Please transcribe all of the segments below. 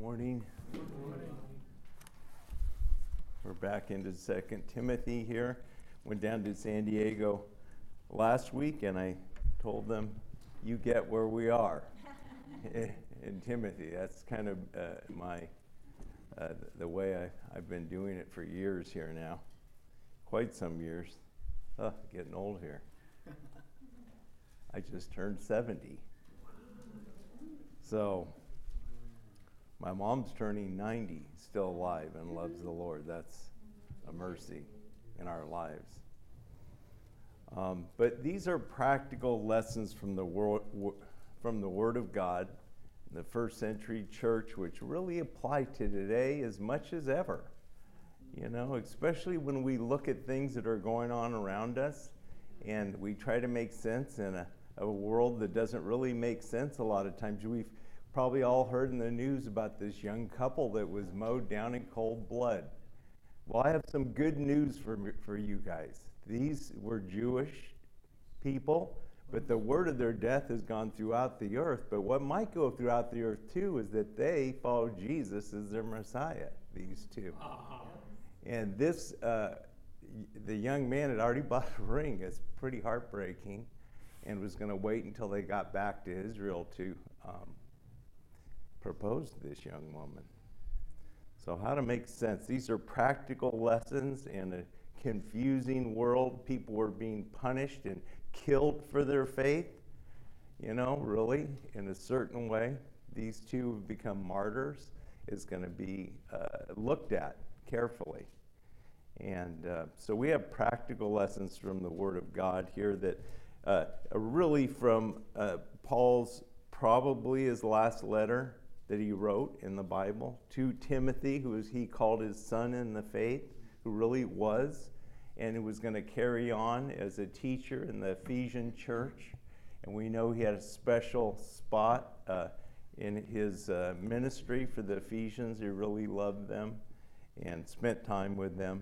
morning. Good morning. We're back into 2 Timothy here. Went down to San Diego last week, and I told them, you get where we are in Timothy. That's kind of the way I've been doing it for years here now. Quite some years. Getting old here. I just turned 70. So my mom's turning 90, still alive and loves the Lord. That's a mercy in our lives. But these are practical lessons from the Word of God, the first century church, which really apply to today as much as ever. You know, especially when we look at things that are going on around us and we try to make sense in a world that doesn't really make sense a lot of times. We've probably all heard in the news about this young couple that was mowed down in cold blood. Well, I have some good news for you guys. These were Jewish people, but the word of their death has gone throughout the earth. But what might go throughout the earth too is that they followed Jesus as their Messiah, these two. And this, the young man had already bought a ring. It's pretty heartbreaking, and was going to wait until they got back to Israel to propose to this young woman. So how to make sense? These are practical lessons in a confusing world. People were being punished and killed for their faith, you know, really, in a certain way. These two have become martyrs. Is going to be looked at carefully. And so we have practical lessons from the Word of God here that are really from Paul's, probably his last letter that he wrote in the Bible to Timothy, he called his son in the faith, who really was, and who was going to carry on as a teacher in the Ephesian church. And we know he had a special spot in his ministry for the Ephesians. He really loved them and spent time with them.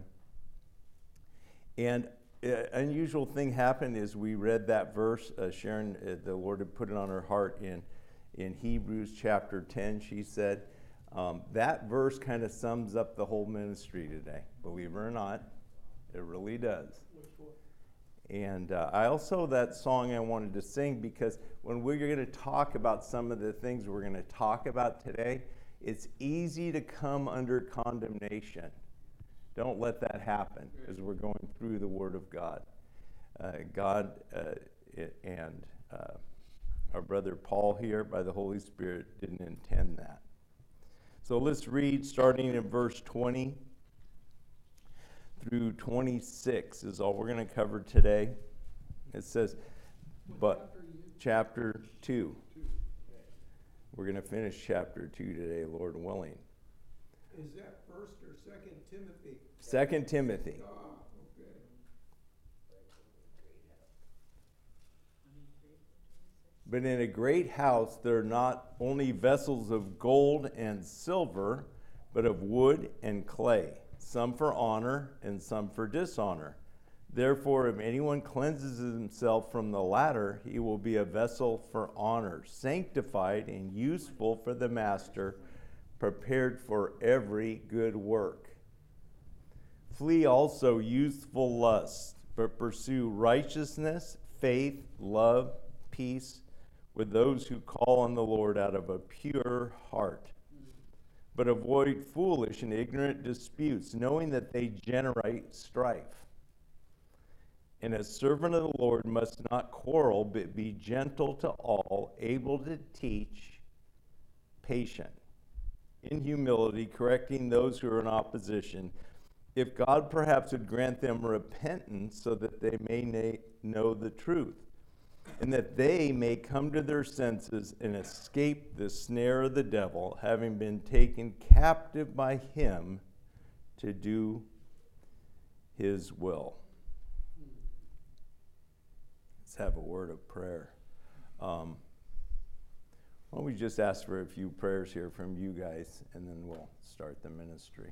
And an unusual thing happened as we read that verse. Sharon, the Lord had put it on her heart in Hebrews chapter 10. She said, that verse kind of sums up the whole ministry today. Believe it or not, it really does. And I also, that song I wanted to sing, because when we're going to talk about some of the things we're going to talk about today, it's easy to come under condemnation. Don't let that happen as we're going through the Word of God. God and our brother Paul here, by the Holy Spirit, didn't intend that. So let's read, starting in verse 20 through 26 is all we're going to cover today. It says, but chapter 2. We're going to finish chapter 2 today, Lord willing. Is that 1st or 2nd Timothy? 2 Timothy. Okay. But in a great house there are not only vessels of gold and silver, but of wood and clay, some for honor and some for dishonor. Therefore, if anyone cleanses himself from the latter, he will be a vessel for honor, sanctified and useful for the master, prepared for every good work. Flee also youthful lusts, but pursue righteousness, faith, love, peace, with those who call on the Lord out of a pure heart. But avoid foolish and ignorant disputes, knowing that they generate strife. And a servant of the Lord must not quarrel, but be gentle to all, able to teach, patient, in humility, correcting those who are in opposition, if God perhaps would grant them repentance so that they may know the truth, and that they may come to their senses and escape the snare of the devil, having been taken captive by him to do his will. Let's have a word of prayer. Why don't we just ask for a few prayers here from you guys, and then we'll start the ministry.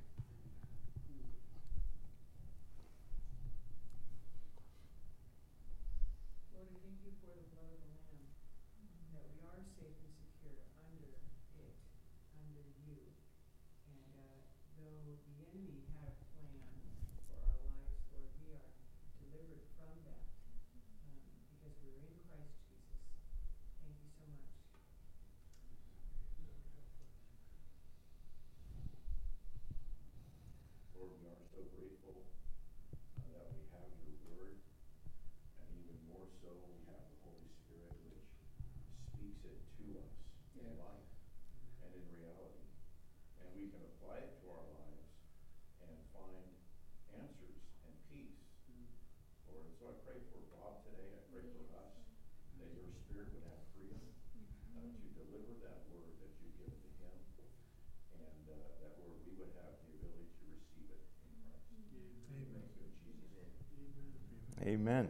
Lord, I thank you for the blood of the Lamb, that we are safe and secure under it, under you. also we have the Holy Spirit, which speaks it to us in life and in reality. And we can apply it to our lives and find answers and peace. Lord, so I pray for Bob today. I pray for us that your Spirit would have freedom to deliver that word that you've given to him, and that word we would have the ability to receive it in Christ. Amen. In Jesus' name. Amen.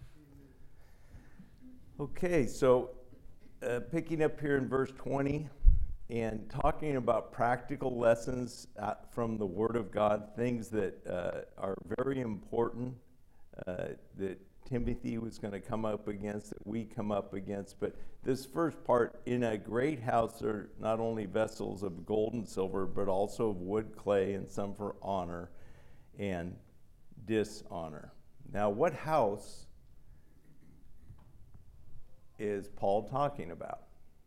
Okay, so picking up here in verse 20 and talking about practical lessons from the Word of God, things that are very important that Timothy was going to come up against, that we come up against. But this first part, in a great house are not only vessels of gold and silver, but also of wood, clay, and some for honor and dishonor. Now, what house is Paul talking about?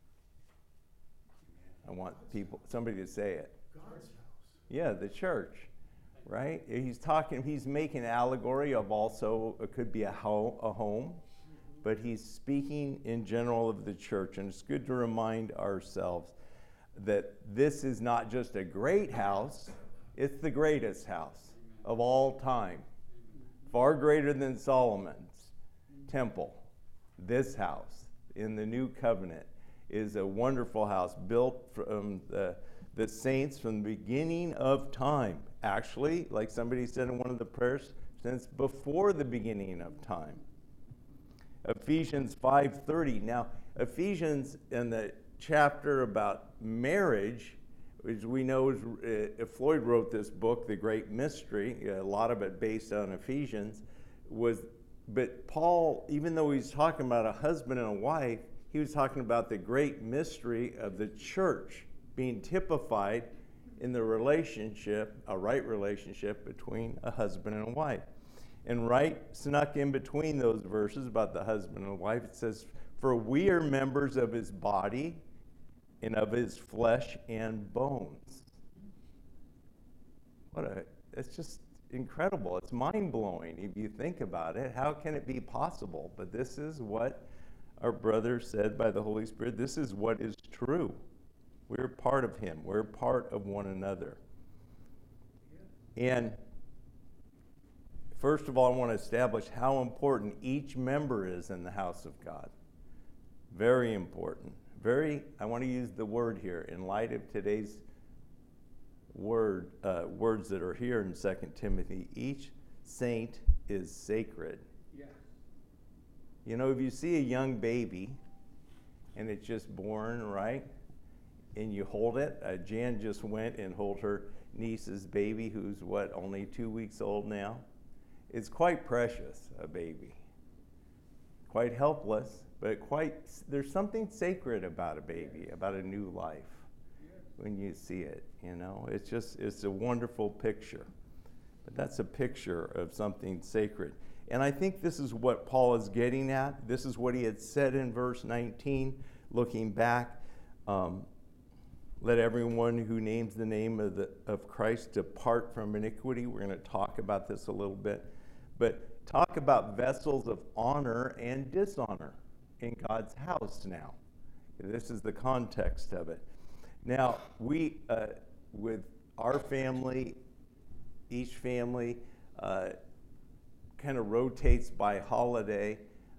I want somebody to say it. God's house. Yeah, the church, right? He's making an allegory of also, it could be a home, but he's speaking in general of the church. And it's good to remind ourselves that this is not just a great house, it's the greatest house of all time. Far greater than Solomon's temple. This house in the new covenant is a wonderful house built from the saints from the beginning of time. Actually, like somebody said in one of the prayers, since before the beginning of time. Ephesians 5:30. Now, Ephesians in the chapter about marriage, which we know is, Floyd wrote this book, The Great Mystery, a lot of it based on Ephesians, but Paul, even though he's talking about a husband and a wife, he was talking about the great mystery of the church being typified in the relationship, a right relationship between a husband and a wife. And right snuck in between those verses about the husband and wife, it says, "For we are members of his body and of his flesh and bones." It's just incredible. It's mind-blowing if you think about it. How can it be possible? But this is what our brother said by the Holy Spirit. This is what is true. We're part of him. We're part of one another. And first of all, I want to establish how important each member is in the house of God. Very important. I want to use the word here in light of today's words that are here in 2 Timothy. Each saint is sacred. Yeah. You know, if you see a young baby and it's just born, right? And you hold it. Jan just went and held her niece's baby, who's only 2 weeks old now. It's quite precious, a baby. Quite helpless, but there's something sacred about a baby, about a new life when you see it, you know. It's a wonderful picture. But that's a picture of something sacred. And I think this is what Paul is getting at. This is what he had said in verse 19, looking back. Let everyone who names the name of Christ depart from iniquity. We're going to talk about this a little bit. But talk about vessels of honor and dishonor in God's house now. This is the context of it. Now, we, with our family, each family kind of rotates by holiday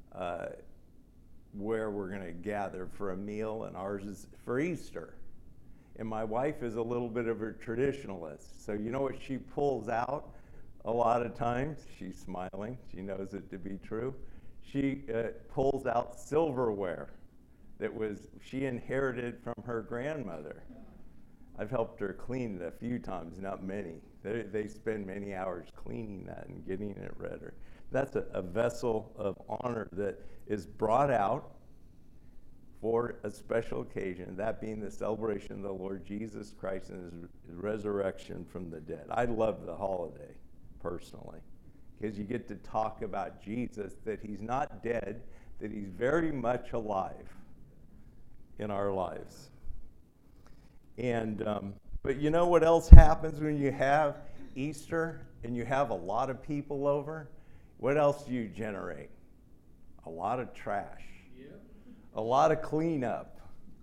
where we're going to gather for a meal, and ours is for Easter. And my wife is a little bit of a traditionalist. So you know what she pulls out a lot of times? She's smiling. She knows it to be true. She pulls out silverware that she inherited from her grandmother. I've helped her clean it a few times, not many. They spend many hours cleaning that and getting it ready. That's a vessel of honor that is brought out for a special occasion, that being the celebration of the Lord Jesus Christ and his resurrection from the dead. I love the holiday, personally, because you get to talk about Jesus, that he's not dead, that he's very much alive in our lives. And but you know what else happens when you have Easter and you have a lot of people over? What else do you generate? a lot of trash, Yep. a lot of cleanup.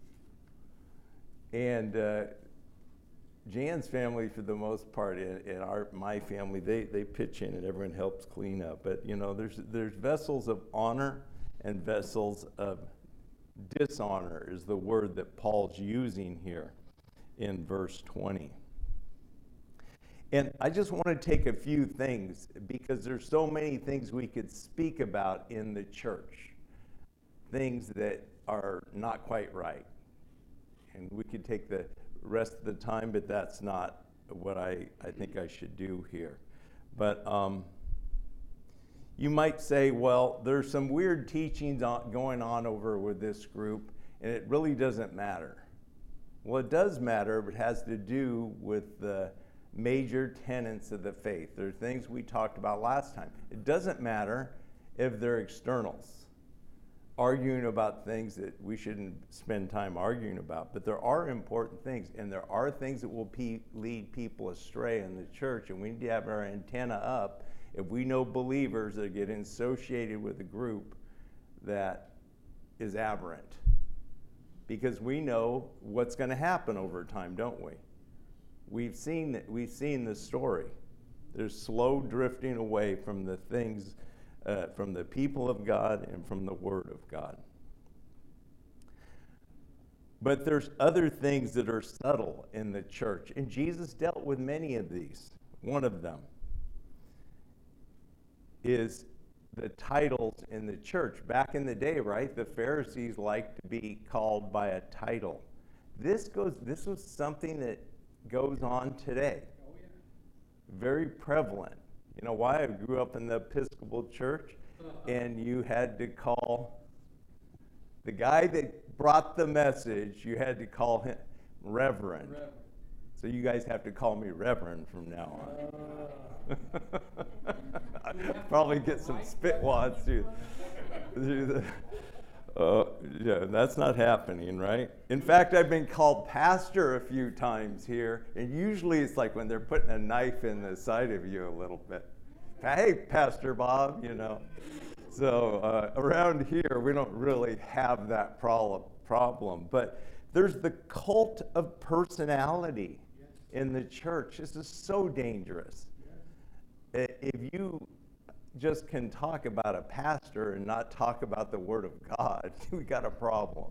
And Jan's family, for the most part, and my family, they pitch in and everyone helps clean up. But you know, there's vessels of honor and vessels of dishonor is the word that Paul's using here in verse 20. And I just want to take a few things because there's so many things we could speak about in the church, things that are not quite right. And we could take the rest of the time, but that's not what I think I should do here. But you might say, well, there's some weird teachings going on over with this group, and it really doesn't matter. Well, it does matter, but it has to do with the major tenets of the faith. There are things we talked about last time. It doesn't matter if they're externals, arguing about things that we shouldn't spend time arguing about. But there are important things, and there are things that will lead people astray in the church, and we need to have our antenna up if we know believers that get associated with a group that is aberrant. Because we know what's going to happen over time, don't we? We've seen the story. There's slow drifting away from the things, from the people of God and from the Word of God. But there's other things that are subtle in the church, and Jesus dealt with many of these. One of them is the titles in the church. Back in the day, right, the Pharisees liked to be called by a title. This was something that goes on today. Oh, yeah. Very prevalent. You know why? I grew up in the Episcopal Church, and you had to call the guy that brought the message, you had to call him Reverend. So you guys have to call me Reverend from now on. Probably get some spitwads through the. Yeah, that's not happening, right? In fact, I've been called pastor a few times here, and usually it's like when they're putting a knife in the side of you a little bit. Hey, Pastor Bob, you know. So around here, we don't really have that problem. But there's the cult of personality in the church. This is so dangerous. If you just can talk about a pastor and not talk about the Word of God, we got a problem.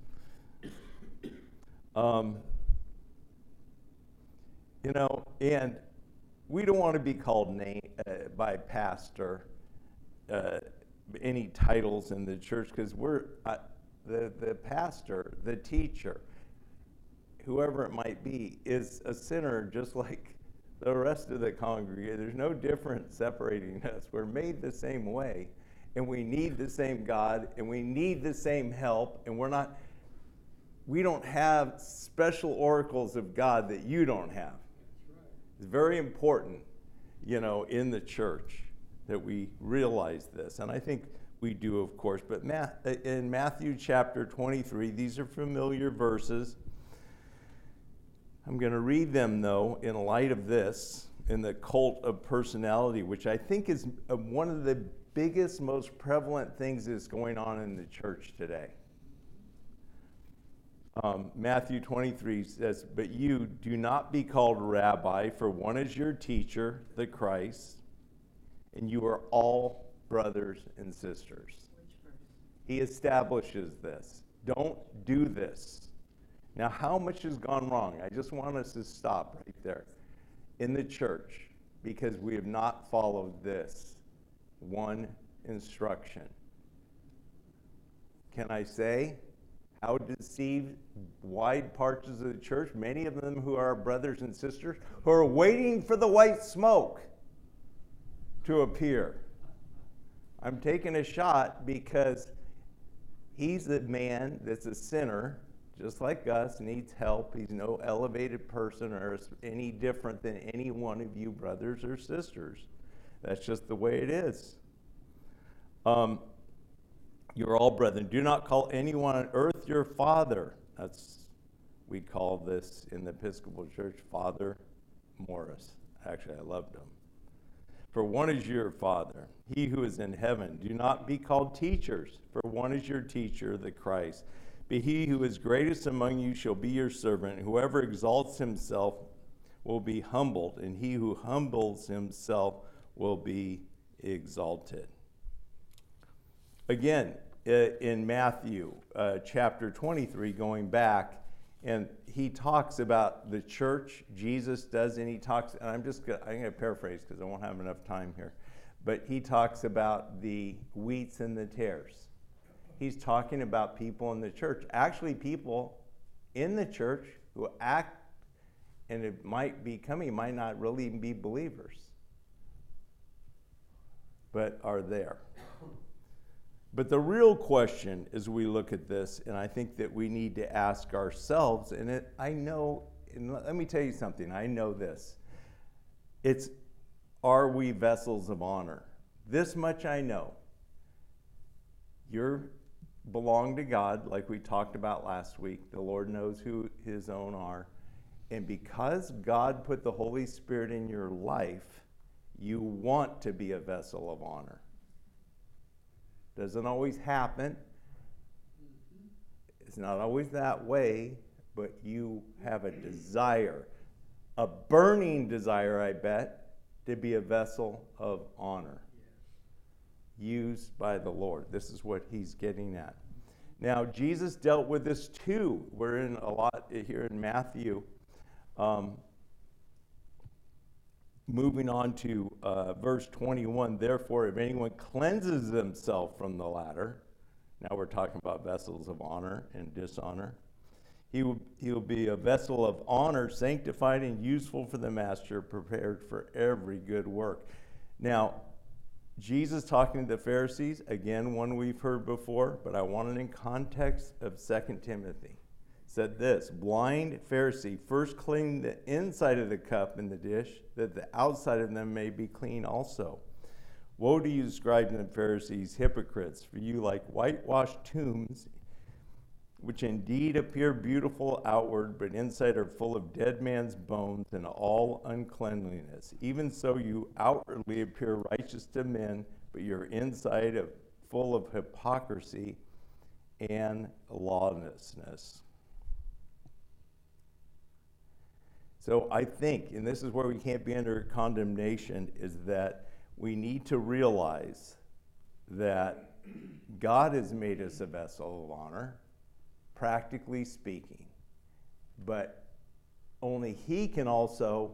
You know, and we don't want to be called by pastor, any titles in the church, because we're the pastor, the teacher, whoever it might be, is a sinner just like the rest of the congregation. There's no difference separating us. We're made the same way, and we need the same God, and we need the same help, and we don't have special oracles of God that you don't have. That's right. It's very important, you know, in the church that we realize this, and I think we do, of course. But in Matthew chapter 23, these are familiar verses. I'm going to read them, though, in light of this, in the cult of personality, which I think is one of the biggest, most prevalent things that's going on in the church today. Matthew 23 says, "But you do not be called rabbi, for one is your teacher, the Christ, and you are all brothers and sisters." Which verse? He establishes this. Don't do this. Now, how much has gone wrong? I just want us to stop right there in the church because we have not followed this one instruction. Can I say how deceived wide parts of the church, many of them who are our brothers and sisters, who are waiting for the white smoke to appear. I'm taking a shot because he's the man that's a sinner, just like us, needs help. He's no elevated person or any different than any one of you brothers or sisters. That's just the way it is. You're all brethren. Do not call anyone on earth your father. We call this in the Episcopal Church Father Morris. Actually, I loved him. for one is your Father, he who is in heaven. Do not be called teachers, for one is your teacher, the Christ. But he who is greatest among you shall be your servant. Whoever exalts himself will be humbled, and he who humbles himself will be exalted. Again, in Matthew chapter 23, going back, and he talks about the church, Jesus does, and he talks, and I'm going to paraphrase because I won't have enough time here, but he talks about the wheats and the tares. He's talking about people in the church, actually people in the church who act, and it might be coming, might not really even be believers, but are there. But the real question as we look at this, and I think that we need to ask ourselves, and let me tell you something, I know this. It's, are we vessels of honor? This much I know. You belong to God, like we talked about last week. The Lord knows who his own are. And because God put the Holy Spirit in your life, you want to be a vessel of honor. Doesn't always happen. It's not always that way, but you have a desire, a burning desire, I bet, to be a vessel of honor used by the Lord. This is what he's getting at. Now, Jesus dealt with this too. We're in a lot here in Matthew. Moving on to verse 21, therefore, if anyone cleanses himself from the latter, now we're talking about vessels of honor and dishonor, he will be a vessel of honor, sanctified and useful for the master, prepared for every good work. Now, Jesus talking to the Pharisees, again, one we've heard before, but I want it in context of 2 Timothy. Said this, blind Pharisee, first clean the inside of the cup and the dish, that the outside of them may be clean also. Woe to you, scribes and Pharisees, hypocrites, for you like whitewashed tombs, which indeed appear beautiful outward, but inside are full of dead man's bones and all uncleanliness. Even so you outwardly appear righteous to men, but your inside are full of hypocrisy and lawlessness. So I think, and this is where we can't be under condemnation, is that we need to realize that God has made us a vessel of honor, practically speaking, but only he can also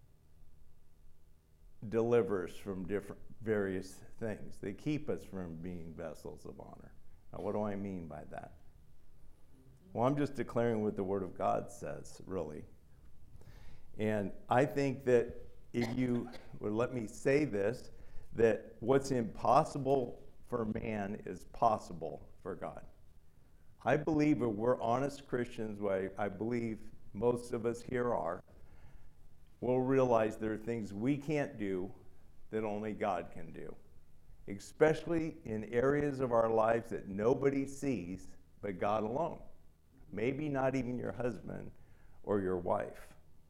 deliver us from various things. They keep us from being vessels of honor. Now, what do I mean by that? Well, I'm just declaring what the Word of God says, really. And I think that if you would let me say this, that what's impossible for man is possible for God. I believe if we're honest Christians, I believe most of us here are, we'll realize there are things we can't do that only God can do, especially in areas of our lives that nobody sees but God alone. Maybe not even your husband or your wife.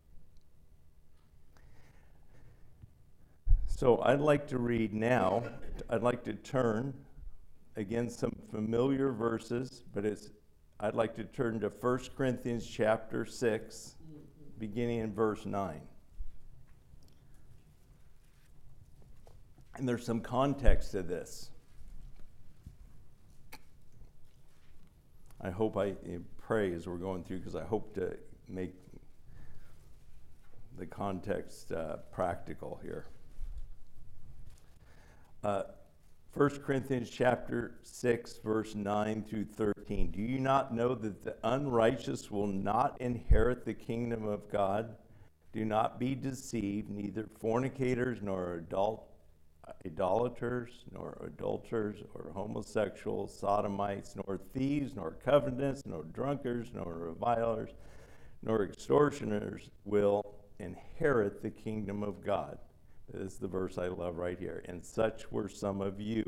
So I'd like to read now, I'd like to turn, again, some familiar verses, but I'd like to turn to 1 Corinthians chapter 6, beginning in verse 9. And there's some context to this. I hope I pray as we're going through, because I hope to make the context practical here. 1 Corinthians chapter 6, verse 9 through 13. Do you not know that the unrighteous will not inherit the kingdom of God? Do not be deceived, neither fornicators, nor idolaters, nor adulterers, or homosexuals, sodomites, nor thieves, nor covetous, nor drunkards, nor revilers, nor extortioners will inherit the kingdom of God. This is the verse I love right here. And such were some of you.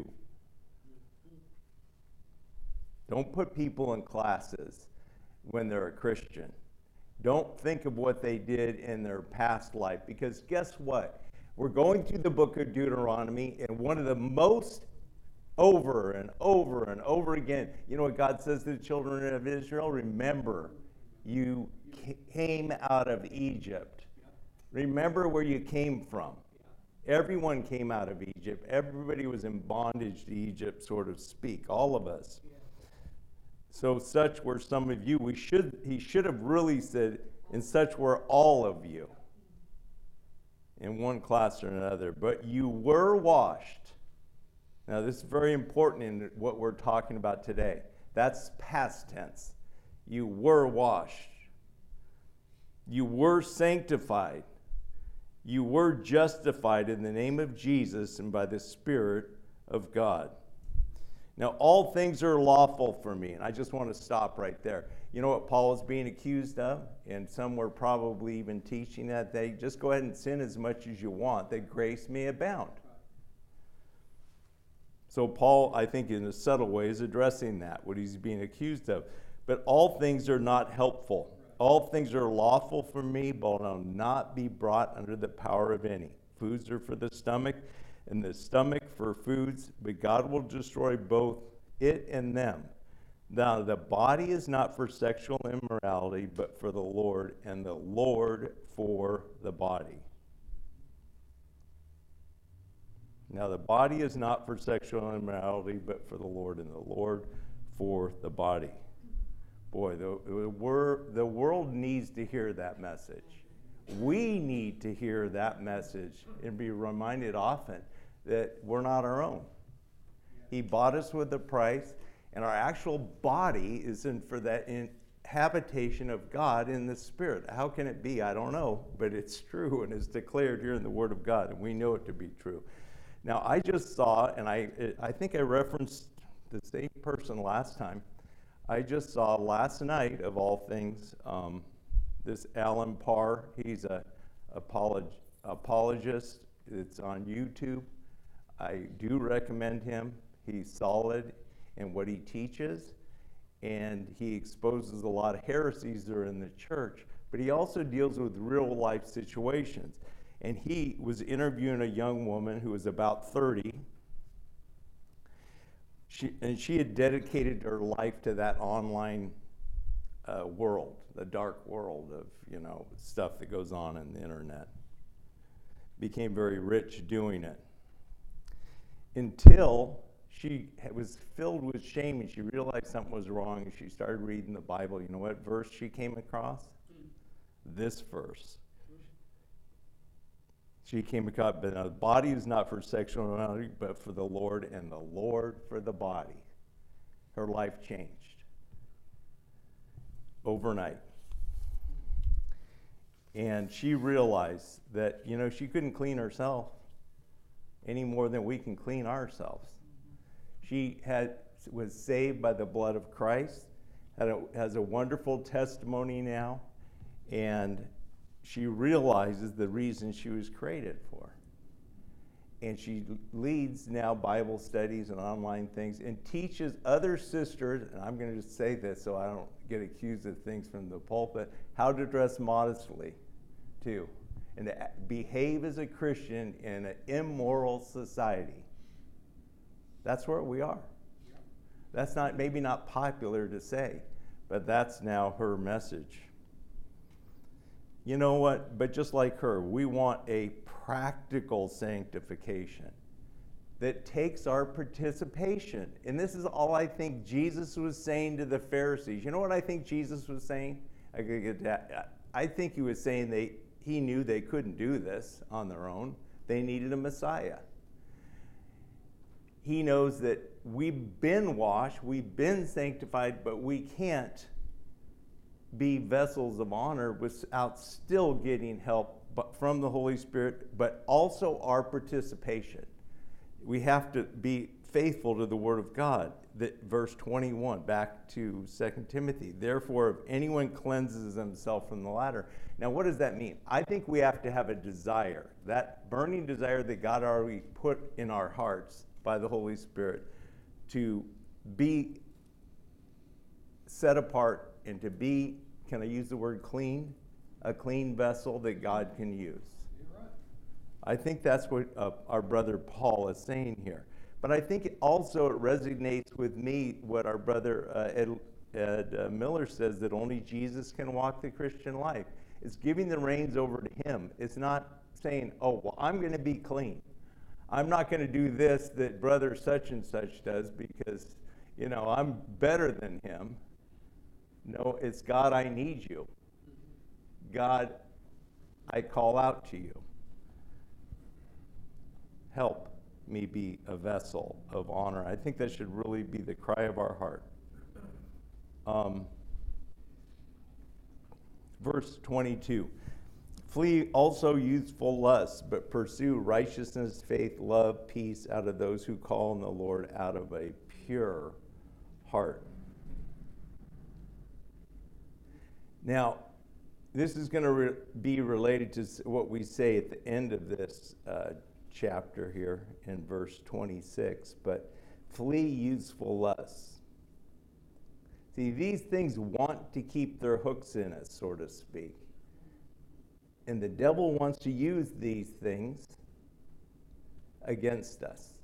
Don't put people in classes when they're a Christian. Don't think of what they did in their past life, because guess what? We're going through the book of Deuteronomy, and one of the most over and over and over again, you know what God says to the children of Israel? Remember, you came out of Egypt. Remember where you came from. Everyone came out of Egypt. Everybody was in bondage to Egypt, so to speak, all of us. So such were some of you. He should have really said, and such were all of you, in one class or another. But you were washed. Now this is very important in what we're talking about today. That's past tense. You were washed. You were sanctified. You were justified in the name of Jesus and by the Spirit of God. Now, all things are lawful for me. And I just want to stop right there. You know what Paul is being accused of? And some were probably even teaching that they just go ahead and sin as much as you want, that grace may abound. So Paul, I think in a subtle way, is addressing that, what he's being accused of. But all things are not helpful. All things are lawful for me, but will not be brought under the power of any. Foods are for the stomach, and the stomach for foods, but God will destroy both it and them. Now, the body is not for sexual immorality, but for the Lord, and the Lord for the body. Now, the body is not for sexual immorality, but for the Lord, and the Lord for the body. Boy, the world needs to hear that message. We need to hear that message and be reminded often that we're not our own. He bought us with a price, and our actual body is for that habitation of God in the Spirit. How can it be? I don't know, but it's true, and it's declared here in the Word of God, and we know it to be true. Now, I just saw, and I think I referenced the same person last time. I just saw last night, of all things, this Alan Parr. He's an apologist. It's on YouTube. I do recommend him. He's solid in what he teaches, and he exposes a lot of heresies that are in the church, but he also deals with real life situations. And he was interviewing a young woman who was about 30. She had dedicated her life to that online world, the dark world of, stuff that goes on in the internet. Became very rich doing it. Until she was filled with shame and she realized something was wrong and she started reading the Bible. You know what verse she came across? This verse. She came across, but the body is not for sexual immorality, but for the Lord, and the Lord for the body. Her life changed overnight. And she realized that, she couldn't clean herself any more than we can clean ourselves. She was saved by the blood of Christ, has a wonderful testimony now, and she realizes the reason she was created for. And she leads now Bible studies and online things and teaches other sisters, and I'm going to just say this so I don't get accused of things from the pulpit, how to dress modestly, too, and to behave as a Christian in an immoral society. That's where we are. That's maybe not popular to say, but that's now her message. You know what? But just like her, we want a practical sanctification that takes our participation. And this is all I think Jesus was saying to the Pharisees. You know what I think Jesus was saying? I think he was saying he knew they couldn't do this on their own. They needed a Messiah. He knows that we've been washed, we've been sanctified, but we can't be vessels of honor without still getting help from the Holy Spirit, but also our participation. We have to be faithful to the Word of God. Verse 21, back to 2 Timothy. Therefore, if anyone cleanses himself from the latter. Now, what does that mean? I think we have to have a desire, that burning desire that God already put in our hearts by the Holy Spirit, to be set apart and to be, can I use the word clean? A clean vessel that God can use. You're right. I think that's what our brother Paul is saying here. But I think also it resonates with me what our brother Ed Miller says, that only Jesus can walk the Christian life. It's giving the reins over to him. It's not saying, oh, well, I'm going to be clean. I'm not going to do this that brother such and such does because, you know, I'm better than him. No, it's God, I need you. God, I call out to you. Help me be a vessel of honor. I think that should really be the cry of our heart. Verse 22. Flee also youthful lusts, but pursue righteousness, faith, love, peace out of those who call on the Lord out of a pure heart. Now, this is going to be related to what we say at the end of this chapter here in verse 26, but flee youthful lusts. See, these things want to keep their hooks in us, so to speak. And the devil wants to use these things against us.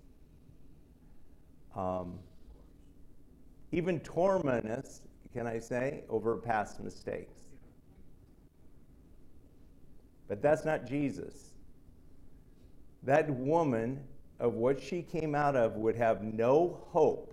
Even torment us, can I say, over past mistakes. But that's not Jesus. That woman, of what she came out of, would have no hope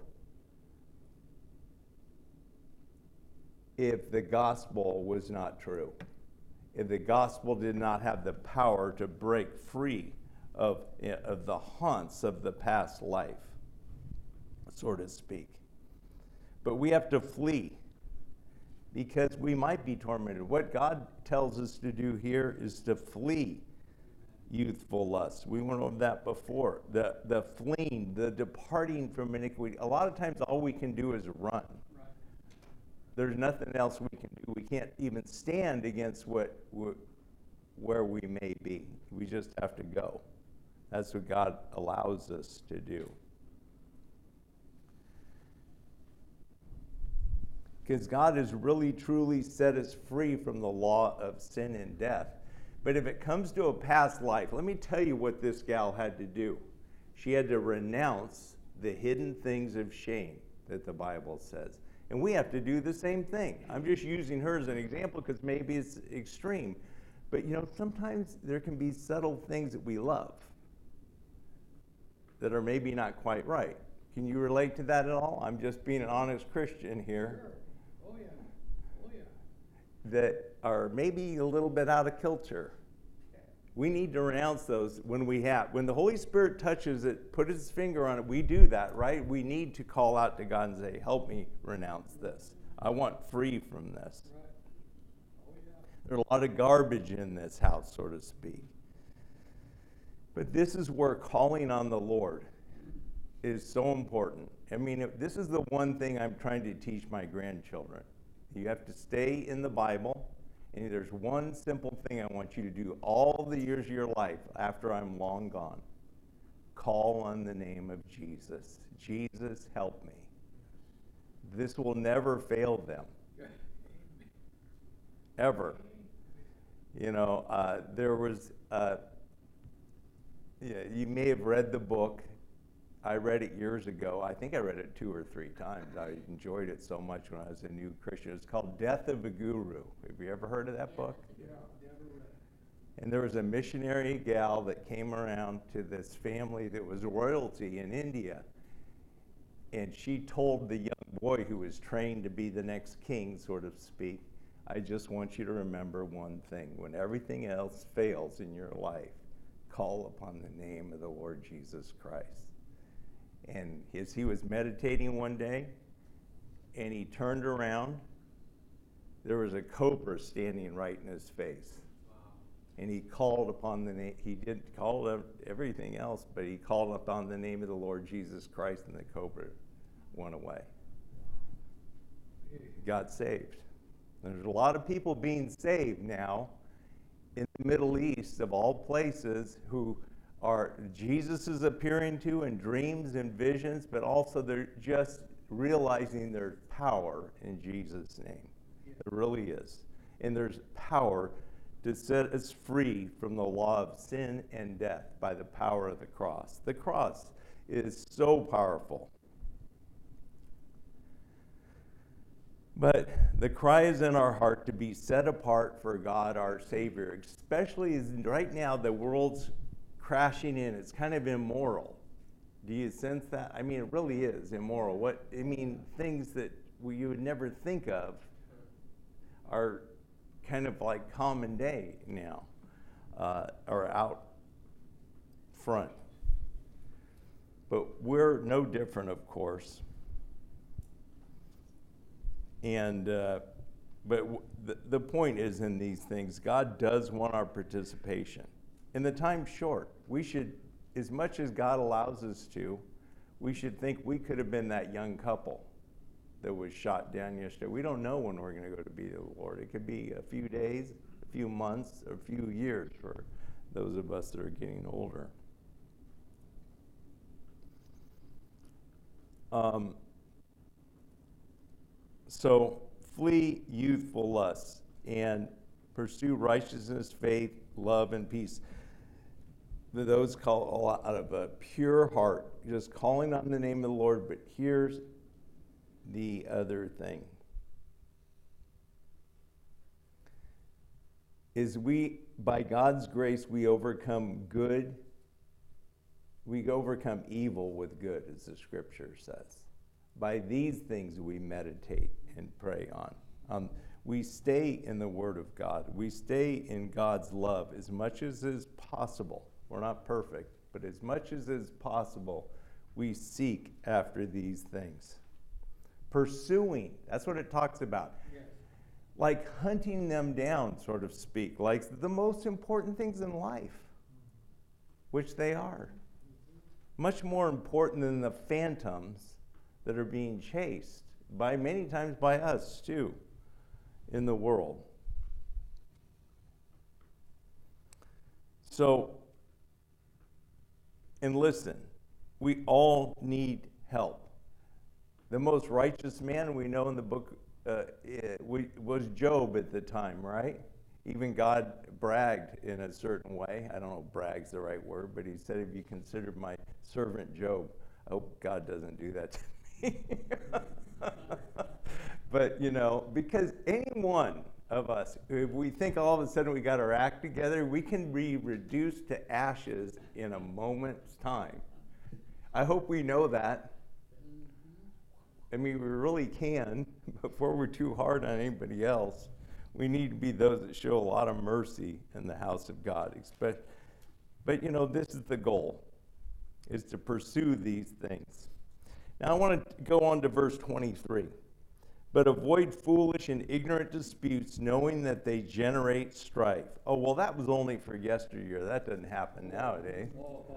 if the gospel was not true. If the gospel did not have the power to break free of the haunts of the past life, so to speak. But we have to flee because we might be tormented. What God tells us to do here is to flee youthful lusts. We went over that before. The fleeing, the departing from iniquity. A lot of times all we can do is run. There's nothing else we can do. We can't even stand against where we may be. We just have to go. That's what God allows us to do. Because God has really, truly set us free from the law of sin and death. But if it comes to a past life, let me tell you what this gal had to do. She had to renounce the hidden things of shame that the Bible says. And we have to do the same thing. I'm just using her as an example because maybe it's extreme. But, you know, sometimes there can be subtle things that we love that are maybe not quite right. Can you relate to that at all? I'm just being an honest Christian here. Sure. Oh, yeah. Oh, yeah. That are maybe a little bit out of kilter. We need to renounce those when the Holy Spirit touches it, put his finger on it, we do that, right? We need to call out to God and say, help me renounce this. I want free from this. Right. Oh, yeah. There's a lot of garbage in this house, so to speak. But this is where calling on the Lord is so important. I mean, this is the one thing I'm trying to teach my grandchildren. You have to stay in the Bible. And there's one simple thing I want you to do all the years of your life after I'm long gone. Call on the name of Jesus. Jesus, help me. This will never fail them. Ever. You know, there was, you may have read the book. I read it years ago. I think I read it 2 or 3 times. I enjoyed it so much when I was a new Christian. It's called Death of a Guru. Have you ever heard of that book? Yeah, never read it. And there was a missionary gal that came around to this family that was royalty in India. And she told the young boy who was trained to be the next king, so to speak, I just want you to remember one thing. When everything else fails in your life, call upon the name of the Lord Jesus Christ. And as he was meditating one day, and he turned around, there was a cobra standing right in his face. Wow. And he called upon the name, he didn't call everything else, but he called upon the name of the Lord Jesus Christ, and the cobra went away. Got saved. There's a lot of people being saved now in the Middle East, of all places, who Jesus is appearing to in dreams and visions, but also they're just realizing there's power in Jesus' name. There really is. And there's power to set us free from the law of sin and death by the power of the cross. The cross is so powerful. But the cry is in our heart to be set apart for God our Savior, especially as right now the world's crashing in. It's kind of immoral. Do you sense that? I mean, it really is immoral. Things that you would never think of are kind of like common day now, or out front. But we're no different, of course. And the point is, in these things, God does want our participation. And the time's short. We should, as much as God allows us to, we should think we could have been that young couple that was shot down yesterday. We don't know when we're going to go to be with the Lord. It could be a few days, a few months, or a few years for those of us that are getting older. So flee youthful lusts and pursue righteousness, faith, love, and peace. Those call out of a pure heart, just calling on the name of the Lord. But here's the other thing. Is by God's grace, we overcome evil with good, as the scripture says. By these things we meditate and pray on. We stay in the Word of God. We stay in God's love as much as is possible. We're not perfect, but as much as is possible, we seek after these things. Pursuing, that's what it talks about. Yes. Like hunting them down, so to speak, like the most important things in life, which they are. Much more important than the phantoms that are being chased many times by us too in the world. So, and listen, we all need help. The most righteous man we know in the book was Job at the time, right? Even God bragged in a certain way. I don't know if brag's the right word, but he said, if you considered my servant Job, I hope God doesn't do that to me. But, because any one of us, if we think all of a sudden we got our act together, we can be reduced to ashes in a moment's time. I hope we know that. I mean, we really can, before we're too hard on anybody else. We need to be those that show a lot of mercy in the house of God. But this is the goal, is to pursue these things. Now, I want to go on to verse 23. But avoid foolish and ignorant disputes, knowing that they generate strife. Oh, well, that was only for yesteryear. That doesn't happen nowadays.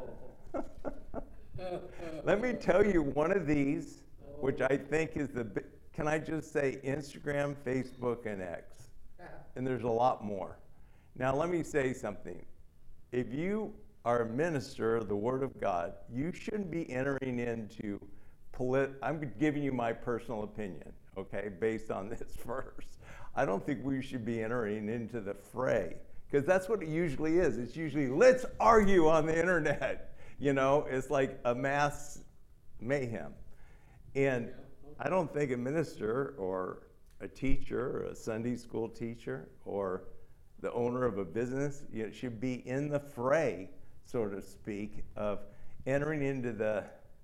Let me tell you one of these, which I think is can I just say Instagram, Facebook, and X? And there's a lot more. Now, let me say something. If you are a minister of the Word of God, you shouldn't be entering into I'm giving you my personal opinion, okay, based on this verse. I don't think we should be entering into the fray, because that's what it usually is. It's usually, let's argue on the internet. It's like a mass mayhem. And I don't think a minister or a teacher or a Sunday school teacher or the owner of a business should be in the fray, so to speak, of entering into the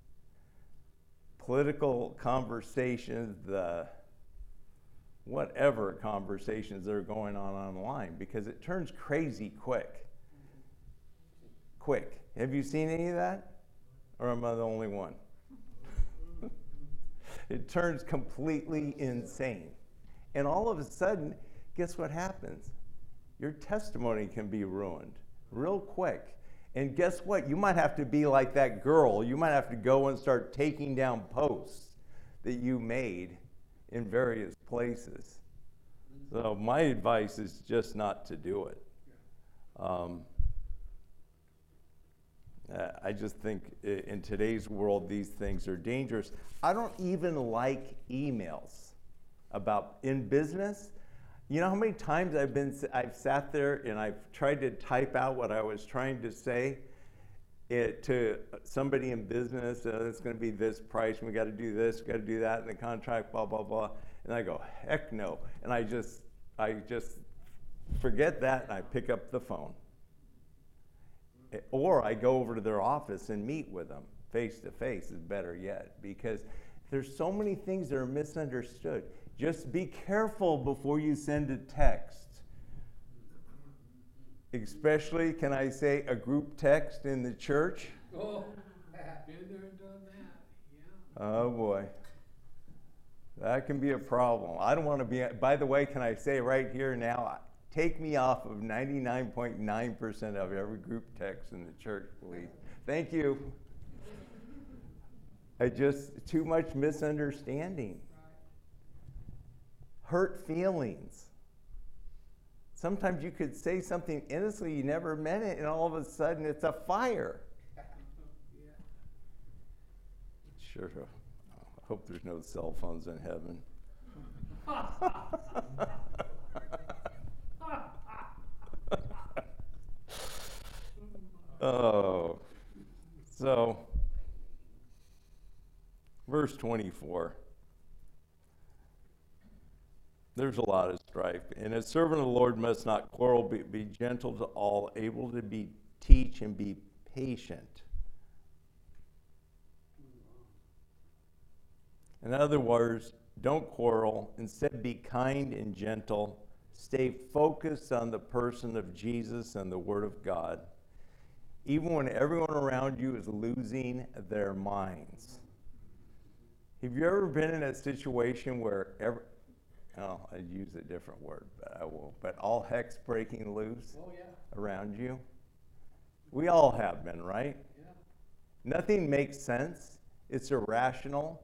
political conversations, the whatever conversations that are going on online, because it turns crazy quick. Quick. Have you seen any of that? Or am I the only one? It turns completely insane. And all of a sudden, guess what happens? Your testimony can be ruined real quick. And guess what? You might have to be like that girl. You might have to go and start taking down posts that you made in various places. So my advice is just not to do it. I just think in today's world, these things are dangerous. I don't even like emails in business. You know how many times I've sat there and I've tried to type out what I was trying to say to somebody in business. It's going to be this price, and we got to do this, we got to do that in the contract, blah blah blah. And I go, heck no, and I just forget that, and I pick up the phone, or I go over to their office and meet with them face to face. Is better yet, because there's so many things that are misunderstood. Just be careful before you send a text. Especially, can I say, a group text in the church? Oh, been there and done that, yeah. Oh boy. That can be a problem. I don't want to be, by the way, can I say right here now, take me off of 99.9% of every group text in the church, please. Thank you. Too much misunderstanding. Hurt feelings. Sometimes you could say something innocently, you never meant it, and all of a sudden it's a fire. Sure. I hope there's no cell phones in heaven. Oh. So, verse 24. There's a lot of strife. And a servant of the Lord must not quarrel, but be gentle to all, able to teach and be patient. In other words, don't quarrel. Instead, be kind and gentle. Stay focused on the person of Jesus and the Word of God, even when everyone around you is losing their minds. Have you ever been in a situation where I'd use a different word, but I won't. But all heck's breaking loose around you? We all have been, right? Yeah. Nothing makes sense. It's irrational.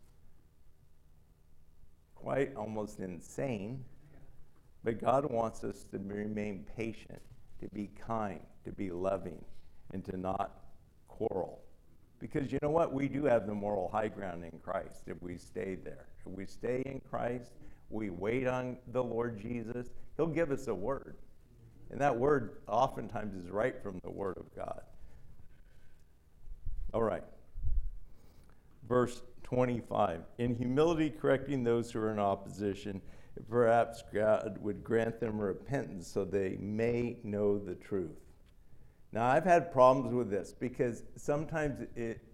Quite almost insane. But God wants us to remain patient, to be kind, to be loving, and to not quarrel. Because you know what? We do have the moral high ground in Christ if we stay there. If we stay in Christ, we wait on the Lord Jesus, He'll give us a word. And that word oftentimes is right from the Word of God. All right. Verse 25. In humility correcting those who are in opposition, perhaps God would grant them repentance so they may know the truth. Now, I've had problems with this because sometimes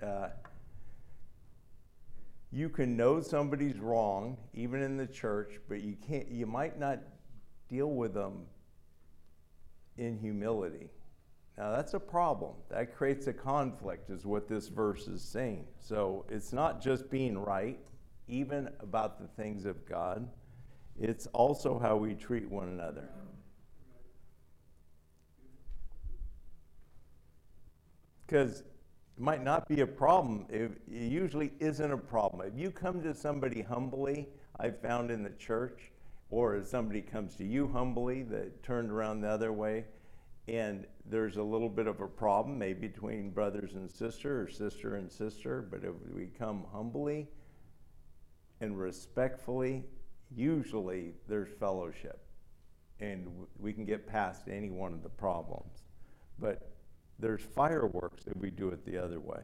you can know somebody's wrong, even in the church, but you might not deal with them in humility. Now that's a problem. That creates a conflict, is what this verse is saying. So it's not just being right, even about the things of God. It's also how we treat one another. Because it might not be a problem. It usually isn't a problem. If you come to somebody humbly, I've found in the church, or if somebody comes to you humbly that turned around the other way, and there's a little bit of a problem, maybe between brothers and sister, or sister and sister, but if we come humbly and respectfully, usually there's fellowship, and we can get past any one of the problems. But there's fireworks if we do it the other way.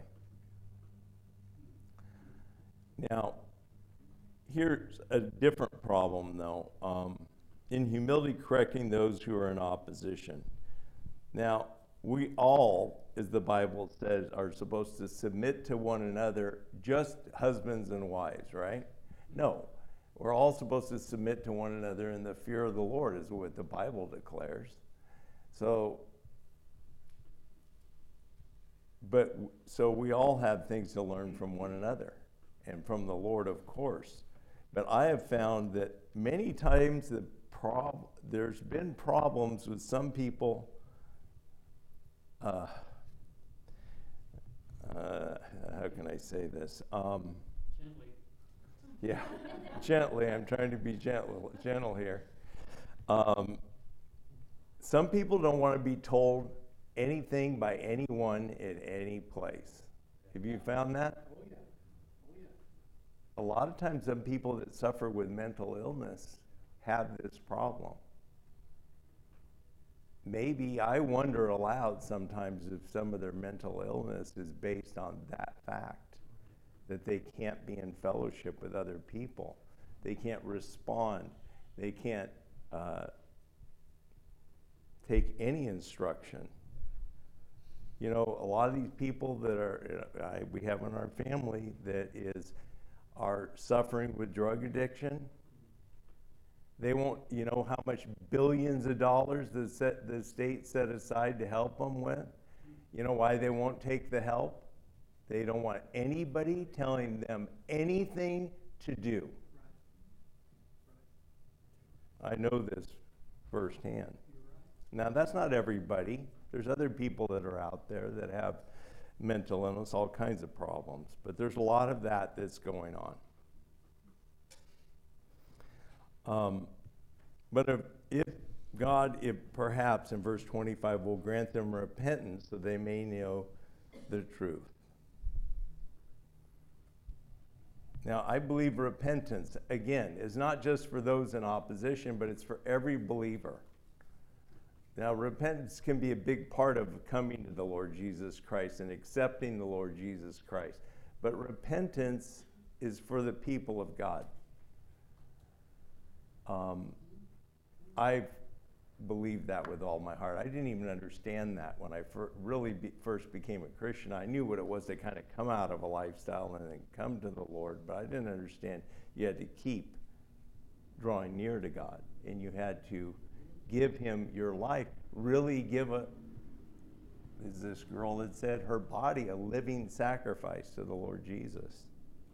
Now, here's a different problem, though. In humility, correcting those who are in opposition. Now, we all, as the Bible says, are supposed to submit to one another, just husbands and wives, right? No. We're all supposed to submit to one another in the fear of the Lord, is what the Bible declares. So we all have things to learn from one another and from the Lord, of course. But I have found that many times there's been problems with some people. How can I say this? Gently. Yeah, gently. I'm trying to be gentle here. Some people don't want to be told anything by anyone at any place. Have you found that? Oh, yeah. A lot of times some people that suffer with mental illness have this problem. Maybe I wonder aloud sometimes if some of their mental illness is based on that fact, that they can't be in fellowship with other people. They can't respond. They can't take any instruction. You know, a lot of these people that we have in our family that are suffering with drug addiction. They won't, you know, how much billions of dollars the state set aside to help them with. You know why they won't take the help? They don't want anybody telling them anything to do. I know this firsthand. Now, that's not everybody. There's other people that are out there that have mental illness, all kinds of problems. But there's a lot of that that's going on. But if God, perhaps in verse 25, will grant them repentance so they may know the truth. Now, I believe repentance, again, is not just for those in opposition, but it's for every believer. Now, repentance can be a big part of coming to the Lord Jesus Christ and accepting the Lord Jesus Christ. But repentance is for the people of God. I believed that with all my heart. I didn't even understand that when I first became a Christian. I knew what it was to kind of come out of a lifestyle and then come to the Lord, but I didn't understand you had to keep drawing near to God, and you had to give him your life, really give as this girl had said, her body a living sacrifice to the Lord Jesus.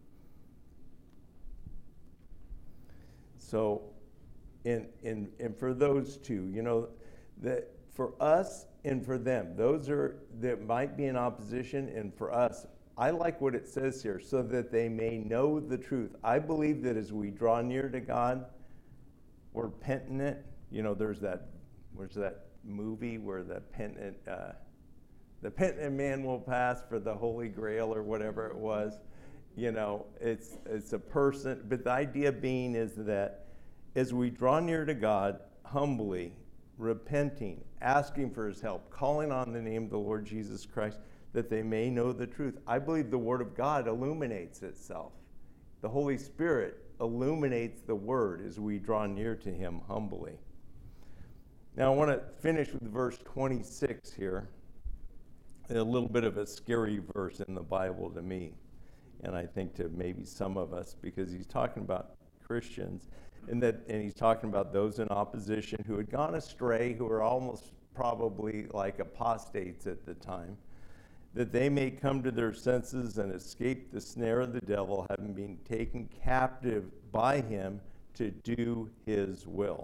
So, and for those two, you know, that for us and for them, those that might be in opposition, and for us, I like what it says here, so that they may know the truth. I believe that as we draw near to God, we're penitent. You know, there's that movie where the penitent man will pass for the Holy Grail or whatever it was. You know, it's a person, but the idea being is that as we draw near to God humbly, repenting, asking for his help, calling on the name of the Lord Jesus Christ, that they may know the truth. I believe the Word of God illuminates itself. The Holy Spirit illuminates the Word as we draw near to him humbly. Now I want to finish with verse 26 here, a little bit of a scary verse in the Bible to me, and I think to maybe some of us, because he's talking about Christians, and he's talking about those in opposition who had gone astray, who were almost probably like apostates at the time, that they may come to their senses and escape the snare of the devil, having been taken captive by him to do his will.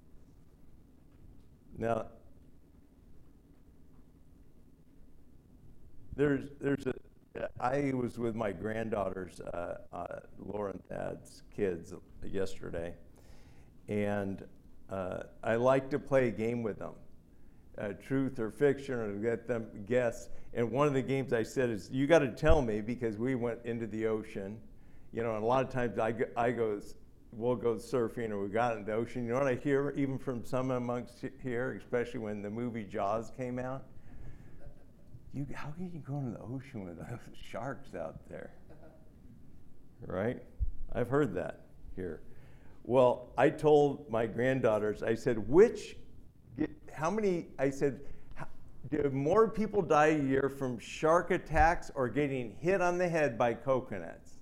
Now, I was with my granddaughters, Laura and Thad's kids, yesterday, and I like to play a game with them, truth or fiction, or get them guess. And one of the games I said is, you got to tell me, because we went into the ocean, you know, and a lot of times we'll go surfing, or we got in the ocean. You know what I hear even from some amongst here, especially when the movie Jaws came out? How can you go into the ocean with those sharks out there? Right? I've heard that here. Well, I told my granddaughters, I said, do more people die a year from shark attacks or getting hit on the head by coconuts?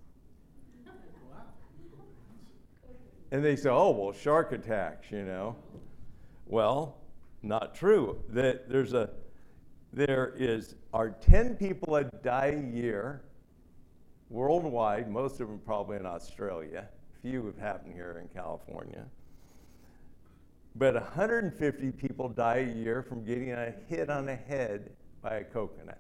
And they say, oh, well, shark attacks, you know. Well, not true. There are 10 people that die a year worldwide, most of them probably in Australia. Few have happened here in California. But 150 people die a year from getting a hit on the head by a coconut.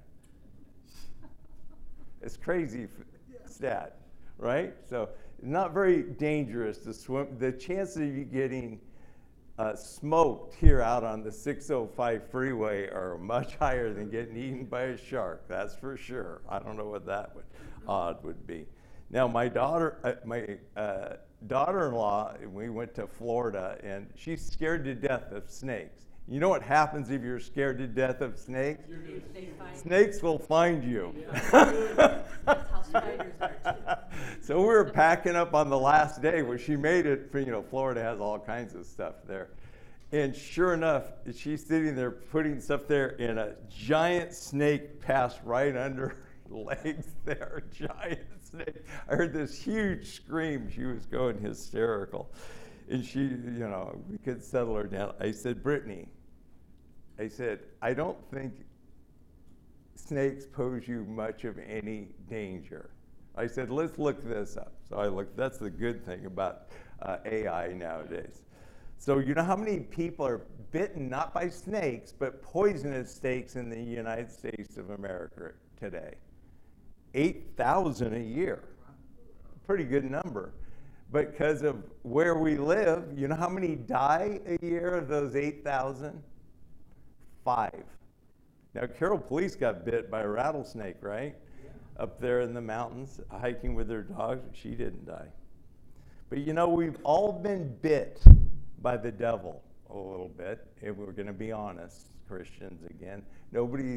It's crazy stat, right? So not very dangerous to swim. The chances of you getting smoked here out on the 605 freeway are much higher than getting eaten by a shark, that's for sure. I don't know what that odd would be. Now, my daughter-in-law, we went to Florida, and she's scared to death of snakes. You know what happens if you're scared to death of snakes? Snakes will find you. That's how spiders are too. So we were packing up on the last day where she made it. Florida has all kinds of stuff there. And sure enough, she's sitting there putting stuff there, and a giant snake passed right under her legs there. A giant snake. I heard this huge scream. She was going hysterical. And she, we could settle her down. I said, Brittany, I don't think snakes pose you much of any danger. I said, let's look this up. So I looked. That's the good thing about AI nowadays. So you know how many people are bitten not by snakes, but poisonous snakes in the United States of America today? 8,000 a year. Pretty good number. But because of where we live, you know how many die a year of those 8,000? 5. Now, Carroll Police got bit by a rattlesnake, right? Yeah. Up there in the mountains, hiking with their dogs. She didn't die. But we've all been bit by the devil a little bit, if we're going to be honest, Christians again. Nobody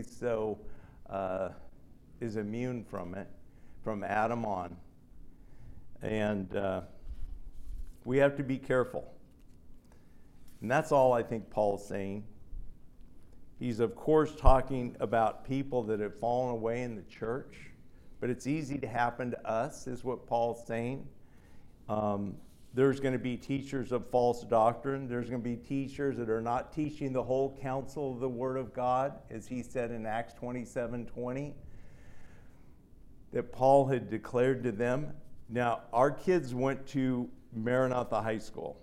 is immune from it, from Adam on. And we have to be careful. And that's all I think Paul's saying. He's, of course, talking about people that have fallen away in the church, but it's easy to happen to us, is what Paul's saying. There's going to be teachers of false doctrine. There's going to be teachers that are not teaching the whole counsel of the Word of God, as he said in Acts 27:20, that Paul had declared to them. Now, our kids went to Maranatha High School.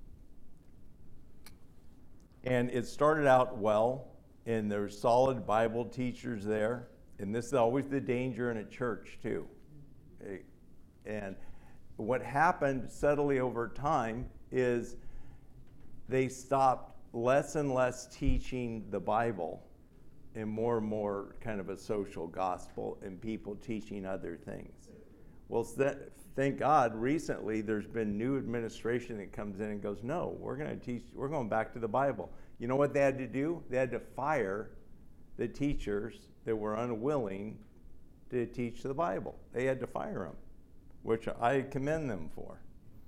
And it started out well, and there were solid Bible teachers there. And this is always the danger in a church, too. And what happened subtly over time is they stopped less and less teaching the Bible and more kind of a social gospel and people teaching other things. Well, thank God, recently there's been new administration that comes in and goes, no, we're going back to the Bible. You know what they had to do? They had to fire the teachers that were unwilling to teach the Bible. They had to fire them, which I commend them for.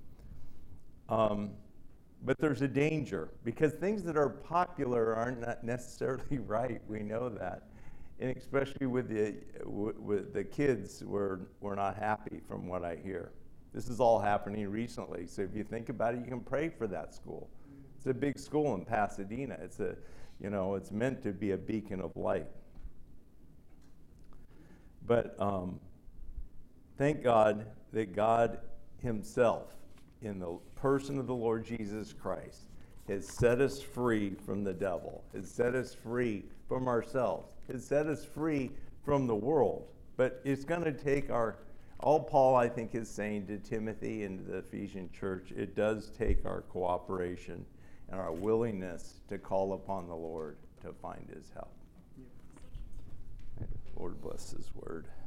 But there's a danger, because things that are popular aren't not necessarily right. We know that. And especially with the kids, we're not happy from what I hear. This is all happening recently. So if you think about it, you can pray for that school. It's a big school in Pasadena. It's meant to be a beacon of light. But thank God that God himself, in the person of the Lord Jesus Christ, has set us free from the devil, has set us free from ourselves, has set us free from the world. But it's going to take all Paul, I think, is saying to Timothy and the Ephesian church, it does take our cooperation and our willingness to call upon the Lord to find his help. May the Lord bless his word.